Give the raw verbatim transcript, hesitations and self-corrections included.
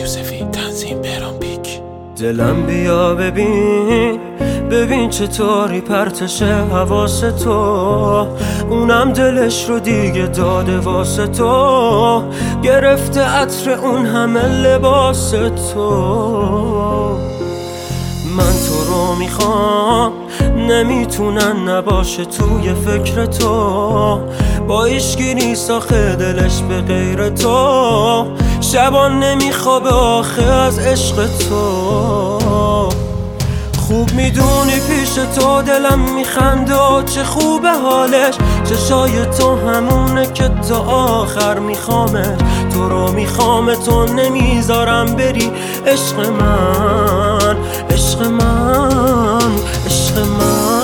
یوسفی، تنظیم بهرام پیک. دلم بیا ببین ببین چطوری پرتشه حواس تو، اونم دلش رو دیگه داده واسه تو، گرفته عطر اون همه لباس تو. من تو رو میخوام نمیتونن نباشه توی فکر تو، با ایشکی نیست آخه دلش به غیر تو، شبان نمیخوابه آخه از عشق تو. خوب میدونی پیش تو دلم میخنده و چه خوبه حالش، چشای تو همونه که تا آخر میخوامه، تو رو میخوامه تو نمیذارم بری عشق من، عشق من، عشق من.